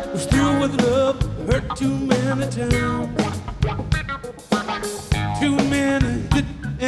Was through with love, hurt too many times. Too many good